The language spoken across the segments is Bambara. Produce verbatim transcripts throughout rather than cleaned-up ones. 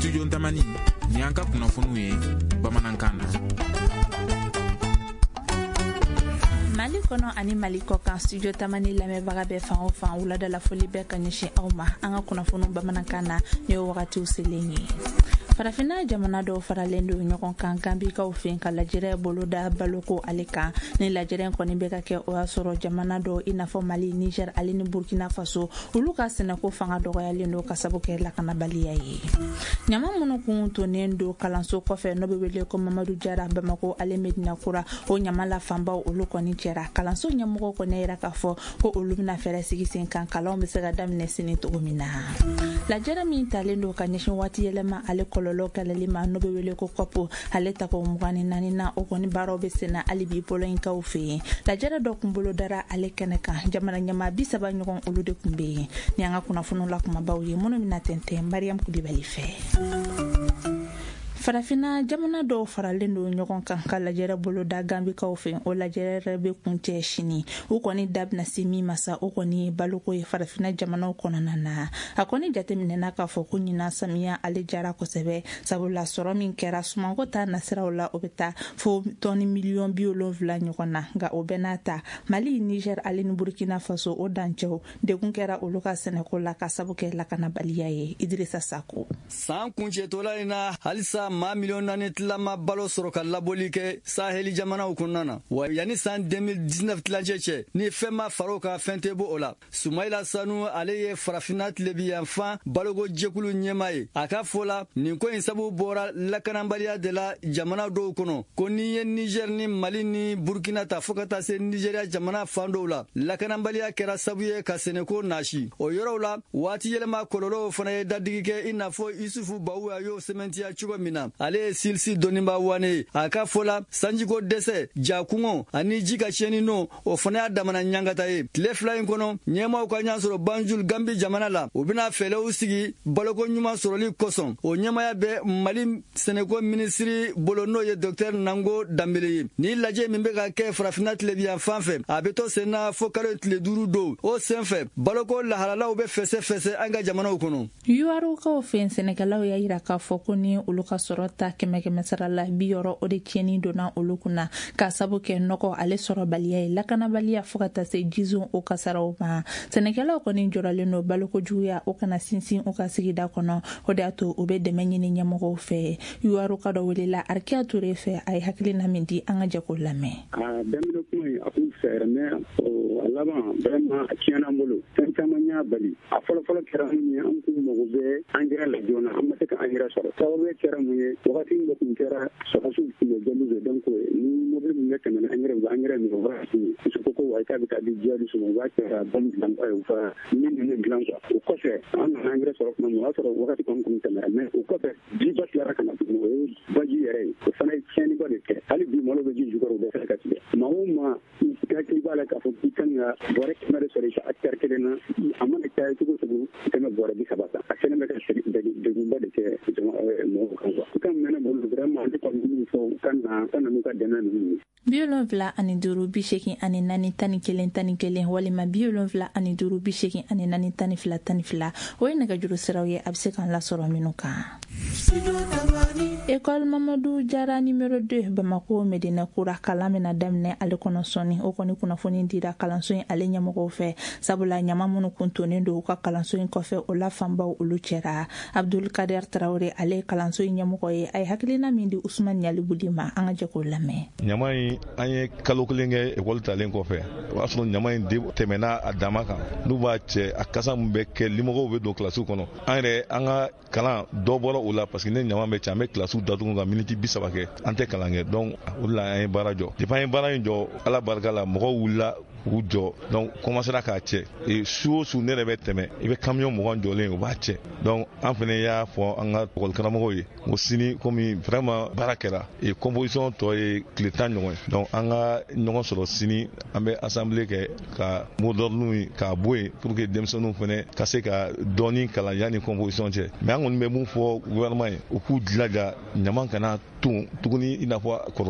studio Tamani ni an ka kunnafoniw ye bamanankan na. Mali kono ani Mali ko kan studio Tamani lamɛnbaga bɛɛ fan o fan wulada la foli bɛɛ ka ɲɛsin aw ma an ka kunnafoniw bamanankan na ni o wagatiw selen ye. Farafina jamana dɔw faralen do ɲɔgɔn kan Gambikaw fɛ ka lajɛrɛ boloda baloko ale kan ni lajɛrɛ kɔni bɛ ka kɛ o y'a sɔrɔ jamana dɔw i n'a fɔ Mali, Niger, ali ni Burkina Faso olu ka sɛnɛko fanga dɔgɔyalen do ka sabu kɛ lakanabaliya ye. Ɲama minnu kun tonnen do kalanso kɔfɛ n'o bɛ wele ko Mamadu Jara Bamako ale Medina Kura o ɲama la fanbaw olu kɔni cɛra. Kalanso ɲɛmɔgɔ kɔni yɛrɛ k'a fɔ ko olu bɛna fɛɛrɛ sigi sen kan kalanw bɛ se ka daminɛ sini cogo min na. Lajɛrɛ min talen do ka ɲɛsin waati yɛlɛma ale kɔlɔlɔ kɛlɛli ma n'o bɛ wele ko kɔpo ale ta ko mugan ni naani na o kɔni baaraw bɛ senna hali bi bɔlɔnkaw fɛ yen. Lajɛrɛ dɔ kun bolo dara ale kɛnɛ kan jamana ɲɛmaa bi saba ɲɔgɔn olu de kun bɛ yen ni an ka kunnafoniw la kumabaw ye minnu bɛna tɛntɛn Mariam Kulibali fɛ. Farafina jamana dɔw faralen do ɲɔgɔn kan ka lajɛrɛ bolo da Gambikaw fɛ o lajɛrɛ bɛ kun cɛ sini o kɔni da bɛna se min ma sa o kɔni baloko ye farafina jamanaw kɔnɔna na a kɔni jateminɛna k'a fɔ ko ɲina samiya ale jara kosɛbɛ sabula sɔrɔ min kɛra sumanko ta nasiraw la o bɛ taa fo tɔni miliyɔn bi wolonwula ɲɔgɔn na nka o bɛɛ n'a ta Mali, Niger, ali ni Burkina Faso o dancɛw degun kɛra olu ka sɛnɛko la ka sabu kɛ lakanabaliya ye. Idrissa Sako san kuncɛtɔla in na halisa maa miliyɔn naani tilama balo sɔrɔ ka labɔli kɛ saheli jamanaw kɔnɔna na wa yanni san deux mille dix-neuf tilancɛ cɛ ni fɛn ma far'o kan fɛn tɛ bɔ o la. Sumayila Sanu ale ye farafina tilebiyanfan baloko jɛkulu ɲɛma ye a ka fɔ la nin ko in sabu bɔra lakanabaliya de la jamana dɔw kɔnɔ ko n'i ye Niger ni Mali ni Burkina ta fɔ ka taa se Nigeria jamana fan dɔw la lakanabaliya kɛra sabu ye ka sɛnɛko nasi o yɔrɔw la waati yɛlɛma kɔlɔlɔw fana ye dadigi kɛ i n'a fɔ Isufu Bawuya y'o sɛmɛntiya cogo min na. Ale ye silsi dɔnniba wane a ka fɔ la sanjiko dɛsɛ jakungɔ ani ji ka tiɲɛni no o fana y'a damana ɲangata ye. Tile fila in kɔnɔ ɲɛmaw ka ɲa sɔrɔ Banjul Gambi jamana la u bɛna fɛlɛw sigi baloko ɲuman sɔrɔli kosɔn o ɲɛmaya bɛ Mali sɛnɛko minisiri bolo n'o ye Dr Nango Dambele ye. Ni lajɛ min bɛ ka kɛ farafina tilebiyan fan fɛ a bɛ to sen na fo kalo tile duuru do o sen fɛ baloko lahalalaw bɛ fɛsɛ fɛsɛ an ka jamanaw kɔnɔ. Yuwarukaw fɛ sɛnɛkɛlaw y'a yira k'a fɔ ko ni olu ka sɔrɔ ta kɛmɛ kɛmɛ sara la bi yɔrɔ o de tiɲɛni donna olu kunna ka sabu kɛ nɔgɔ ale sɔrɔbaliya ye lakanabaliya fo ka taa se jizon o kasaraw ma. Sɛnɛkɛlaw kɔni jɔrɔlen do baloko juguya o kana sinsin o ka sigida kɔnɔ o de y'a to u bɛ dɛmɛ ɲini ɲɛmɔgɔw fɛ. Yuwaruka dɔ welela Arikia Ture fɛ a ye hakilina min di an ka jɛko lamɛn. A daminɛ kuma in a kun fɛɛrɛ mɛ a laban vraiment a tiɲɛna an bolo fɛn caman y'a bali a fɔlɔfɔlɔ kɛra mun ye an kun mago bɛ angɛrɛ la joona an ma se ka angɛrɛ sɔrɔ sababu kɛra mun ye wagati min tun kɛra sɔrɔsiw tun bɛ jɛlu de donc ni mobili min bɛ tɛmɛ angɛrɛ u bɛ angɛrɛ min o b'a fili muso ko ko wa k'a bɛ taa di diya sɔrɔ u b'a kɛra bɔn dilan u ka min ninnu dilan quoi o kɔfɛ an nana angɛrɛ sɔrɔ tuma min o y'a sɔrɔ wagati kɔni kun tɛmɛra mais o kɔfɛ jiba tilara ka na tuguni o ye baji yɛrɛ ye o fana ye tiɲɛniba de kɛ hali bi malo bɛ ji jukɔrɔ u bɛ fɛ ka tigɛ maa o maa hakili b'a la k'a fɔ k'i kan ka bɔrɛ kɛmɛ de sɔrɔ i ka hectare kelen na a mana caya cogo o cogo i kan ka bɔrɛ bi saba ta a fɛnɛ bɛ ka degunba de kɛ mɔgɔw kan quoi i kan mɛnɛ bolo vraiment ne kɔni min fɔ u ka na ka na n'u ka dɛmɛ ninnu ye. bi wolonwula ani duuru bi seegin ani naani tan ni kelen tan ni kelen walima bi wolonwula ani duuru bi seegin ani naani tan ni fila tan ni fila o ye nɛgɛjuru siraw ye a bɛ se k'an lasɔrɔ minnu kan. École Mamadou Jara numéro deux Bamako Medina Kura kalan bɛna daminɛ ale kɔnɔ sɔnni o kɔni kunnafoni dira kalanso in ale ɲɛmɔgɔw fɛ sabula ɲama minnu kun tonnen do u ka kalanso in kɔfɛ o la fanbaw olu cɛra. Abdul Kader Traore ale ye kalanso in ɲɛmɔgɔ ye a ye hakilina min di Usman Yalibudi ma an ka jɛ k'o lamɛn. Ɲama in an ye kalo kelen kɛ école talen kɔfɛ o y'a sɔrɔ ɲama in tɛmɛna a dama kan n'u b'a cɛ a kasa min bɛ kɛ limɔgɔw bɛ don kilasiw kɔnɔ an yɛrɛ an ka kalan dɔ bɔra o la parce que ne ɲama bɛ cɛ an bɛ kilasiw datugu ka miniti bi saba kɛ an tɛ kalan kɛ donc o de la an ye baara jɔ depuis an ye baara in jɔ ala barika la mɔgɔw wulila u jɔ donc commencera k'a cɛ et su o su ne yɛrɛ bɛ tɛmɛ i bɛ camion mugan jɔlen o b'a cɛ donc an fɛnɛ y'a fɔ an ka école karamɔgɔw ye ko sini komi vraiment baara kɛra et composition tɔ ye tile tan ɲɔgɔn ye donc an ka ɲɔgɔn sɔrɔ sini an bɛ assemblée kɛ ka mot d'ordre ye k'a bɔ yen pour que denmisɛnninw fɛnɛ ka se ka dɔɔni kalan yanni composition cɛ mais an kɔni bɛ mun fɔ gouvernement ye u k'u jilaja ɲama kana tun tuguni i n'a fɔ kɔrɔlen.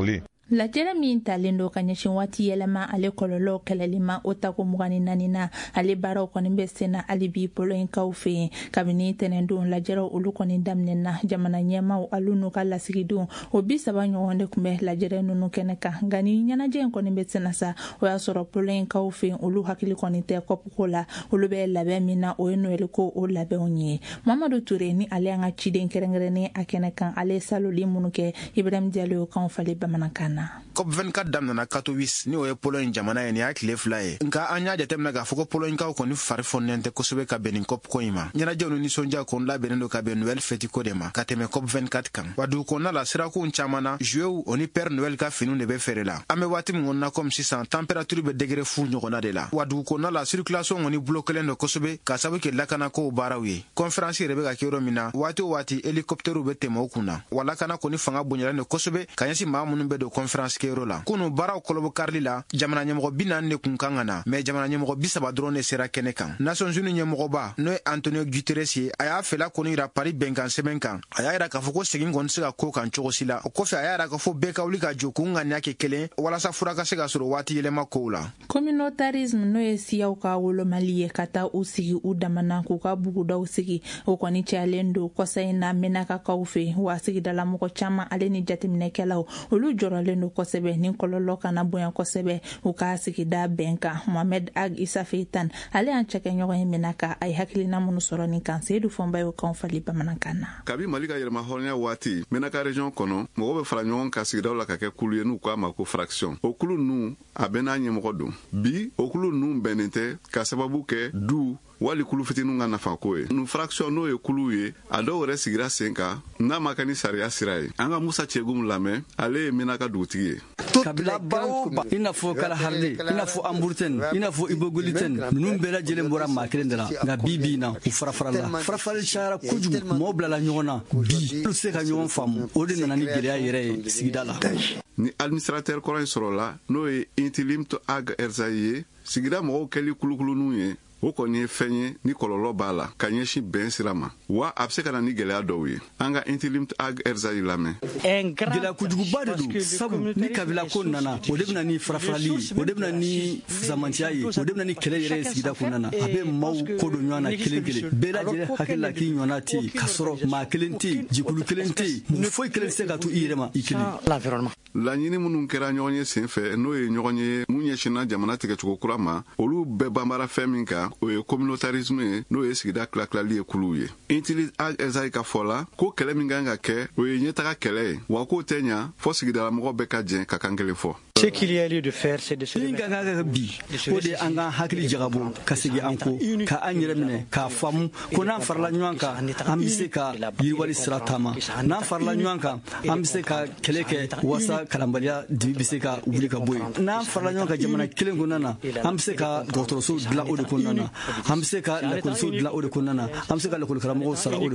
lajɛrɛ min talen do ka ɲɛsin waati yɛlɛma ale kɔlɔlɔ kɛlɛlima o tako mugani naani na ale baaraw kɔni bɛ senna hali bi poloyinkaw fɛ yen kabini tɛnɛndon lajɛrɛw olu kɔni daminɛna jamana ɲɛmaw alu n'u ka lasigidenw o bi saba ɲɔgɔn de tun bɛ lajɛrɛ ninnu kɛnɛ kan nka ni ɲɛnajɛ in kɔni bɛ senna sa o y'a sɔrɔ poloyinkaw fɛ yen olu hakili kɔni tɛ kɔpuko la olu bɛ labɛn min na o ye noɛli ko o labɛnw ye mamadu ture ni ale an ka ciden kɛrɛnkɛrɛnnen a kɛnɛ kan ale saloli minnu kɛ ibrahim jalo kan fali bamanankan na COP vingt-quatre daminɛna Katowice ni o ye Pologne jamana ye ni y'a tile fila ye nka an y'a jateminɛ k'a fɔ ko Polognekaw kɔni fari fɔnnen tɛ kosɛbɛ ka bɛn ni COP ko in ma ɲɛnajɛw ni nisɔndiya kɔni labɛnnen do ka bɛn Noël fête ko de ma ka tɛmɛ COP vingt-quatre kan wa dugu kɔnɔna la sirakow caman na joueurs o ni Père Noël ka finiw de bɛ feere la an bɛ waati min kɔni na comme sisan température bɛ degré fu ɲɔgɔnna de la wa dugu kɔnɔna la circulation kɔni bloquelen do kosɛbɛ ka sabu kɛ lakanakow baaraw ye conférence yɛrɛ bɛ ka kɛ yɔrɔ min na waati o waati hélicoptère bɛ tɛmɛ o kun na wa lakana kɔni fanga bonyalen do kosɛbɛ ka ɲɛsin maa minnu bɛ don conférence kɛyɔrɔ la kunu baaraw kɔlɔbɔ karili la jamana ɲɛmɔgɔ bi naani de kun kan ka na mais jamana ɲɛmɔgɔ bi saba dɔrɔn de sera kɛnɛ kan Nations Unies ɲɛmɔgɔba n'o ye Antonio Guterres ye a y'a fɛla kɔni yira Paris bɛnkan sɛbɛn kan a y'a yira k'a fɔ ko segin kɔni se ka ko kan cogo si la o kɔfɛ a y'a yira k'a fɔ bɛɛ ka wuli ka jɔ k'u ŋaniya kɛ kelen walasa fura ka se ka sɔrɔ waati yɛlɛma kow la communautarisme n'o ye siyaw ka wolomali ye ka taa u sigi u damana k'u ka bugudaw sigi o kɔni cayalen do kɔsa in na menakakaw fɛ wa sigidala mɔgɔ caman ale ni jateminɛkɛlaw olu jɔrɔlen do kosɛbɛ ni kɔlɔlɔ kana bonya kosɛbɛ u ka sigida bɛnkan Mohamed Ag Isa Feitan ale an cɛkɛɲɔgɔn ye Menaka a ye hakilina minnu sɔrɔ nin kan Seydou Fɔnba y'o kan fali bamanankan na kabi Mali ka yɛlɛma hɔrɔnya waati Menaka region kɔnɔ mɔgɔw bɛ fara ɲɔgɔn kan sigidaw la ka kɛ kulu ye n'u k'a ma ko fraction o kulu ninnu a bɛɛ n'a ɲɛmɔgɔ don bi o kulu ninnu bɛnnen tɛ ka sababu kɛ du wali kulu fitininw ka nafa ko ye nu fraction n'o ye kulu ye a dɔw yɛrɛ sigira sen kan n'a ma kɛ ni sariya sira ye an ka Musa Cɛgum lamɛn ale ye Menaka dugutigi ye kabila ba o ba i n'a fɔ Kalaharde i n'a fɔ Amburten i n'a fɔ Ibogoliten ninnu bɛɛ lajɛlen bɔra maa kelen de la nka bi bi in na u farafarala farafali cayara kojugu mɔgɔw bilala ɲɔgɔn na bi olu se ka ɲɔgɔn faamu o de nana ni gɛlɛya yɛrɛ ye sigida la ni administrateur kɔrɔ in sɔrɔla n'o ye Intilimto Ag Erzayi ye sigida mɔgɔw kɛli kulukuluninw ye o kɔni ye fɛn ye ni kɔlɔlɔ b'a la ka ɲɛsin bɛn sira ma wa a bɛ se ka na ni gɛlɛya dɔw ye an ka Intilimto Ag Erzayi lamɛn gɛlɛya kojuguba de do sabu ni kabila ko nana o de bɛna ni farafarali ye o de bɛna ni fusamantiya ye o de bɛna ni kɛlɛ yɛrɛ ye sigida kɔnɔna na a bɛ maaw ko don ɲɔgɔn na kelen kelen bɛɛ lajɛlen hakili la k'i ɲɔgɔnna tɛ yen k'a sɔrɔ maa kelen tɛ yen jɛkulu kelen tɛ yen mun foyi kelen tɛ se ka to i yɛrɛ ma i kelen laɲini minnu kɛra ɲɔgɔn ye sen fɛ n'o ye ɲɔgɔn ye mun ɲɛsinna jamana tigɛcogo kura ma olu bɛɛ banbara fɛn min kan o ye communautarisme ye n'o ye sigida tilatilali ye kuluw ye Intilimto Ag Erzayi ka fɔ la ko kɛlɛ min kan ka kɛ o ye ɲɛtaga kɛlɛ ye wa k'o tɛ ɲa fɔ sigidalamɔgɔ bɛɛ ka jɛn ka kan kelen fɔ min ka kan ka bi o de an ka hakili jagabɔ ka segin an ko ka an yɛrɛ minɛ k'a faamu ko n'an farala ɲɔgɔn kan an bɛ se ka yiriwali sira taama n'an farala ɲɔgɔn kan an bɛ se ka kɛlɛ kɛ wasa kalanbaliya dibi bɛ se ka wuli ka bɔ yen n'an farala ɲɔgɔn kan jamana kelen kɔnɔna na an bɛ se ka dɔgɔtɔrɔso dilan o de kɔnɔna na an bɛ se ka lakɔliso dilan o de kɔnɔna na an bɛ se ka lakɔlikaramɔgɔw sara o de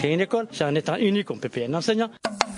kɔnɔna na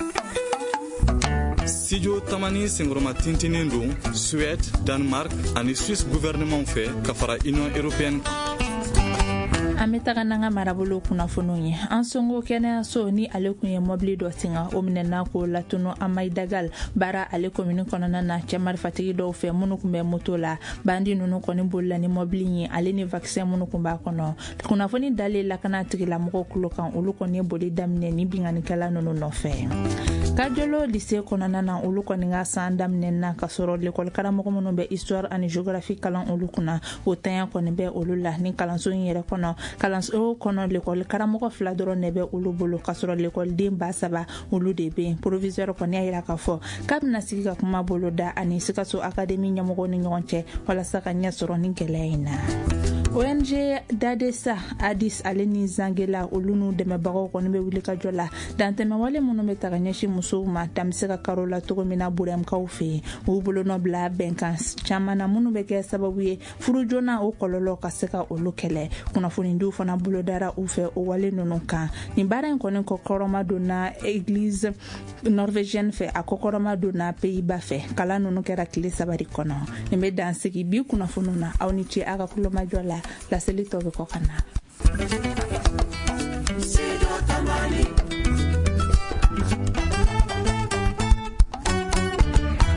Studio Tamani sengoroma tintinin don Suède, Danemark ani Suisse gouvernement fɛ ka fara Union Européenne an bɛ taga n'an ka marabolo kunnafoniw ye an sɔngo kɛnɛyaso ni ale kun ye mɔbili dɔ tinga o minɛna k'o latunu Amaidagal baara ale komini kɔnɔna na cɛ marifatigi dɔw fɛ minnu kun bɛ moto la bandi ninnu kɔni bolila ni mɔbili ye ale ni vaccin minnu kun b'a kɔnɔ kunnafoni dalen lakana tigilamɔgɔw tulo kan olu kɔni ye boli daminɛ ni binganikɛla ninnu nɔfɛ Kajolo lycée kɔnɔna na olu kɔni ka san daminɛna ka sɔrɔ l'école karamɔgɔ minnu bɛ histoire ani géographie kalan olu kunna o tanya kɔni bɛ olu la ni kalanso in yɛrɛ kɔnɔ kalanso kɔnɔ l'école karamɔgɔ fila dɔrɔn de bɛ olu bolo ka sɔrɔ l'école den ba saba olu de bɛ proviseur kɔni y'a yira k'a fɔ k'a bɛna sigi ka kuma bolo da ani Sikaso académie ɲɛmɔgɔw ni ɲɔgɔn cɛ walasa ka ɲɛ sɔrɔ ni gɛlɛya in na O N G Dadesa Addis ale ni Zangela olu n'u dɛmɛbagaw kɔni bɛ wuli ka jɔ la dantɛmɛwale minnu bɛ taga ɲɛsin musow ma dan bɛ se ka karo la cogo min na Burɛmkaw fɛ yen u bolo nɔ bila bɛnkan caman na minnu bɛ kɛ sababu ye furu joona o kɔlɔlɔ ka se ka olu kɛlɛ kunnafonidiw fana bolo dara u fɛ o wale ninnu kan nin baara in kɔni kɔkɔrɔma donna église norvégienne fɛ a kɔkɔrɔma donna Pays-Bas fɛ kalan ninnu kɛra tile saba de kɔnɔ nin bɛ dan sigi bi kunnafoniw na aw ni ce a ka kulomajɔ la laseli tɔ bɛ kɔ ka na